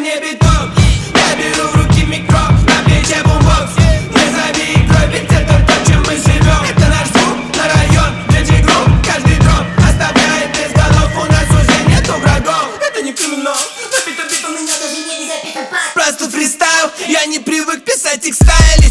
не биток. Я беру в руки микро, на плече бумбокс. Не забей кровь, ведь это то, чем мы живем. Это наш звук на район, DJ Group. Каждый дроп оставляет без голов. У нас уже нету врагов. Это не криминал, напиток бит у меня даже не записан. Просто фристайл, я не привык писать текстайли.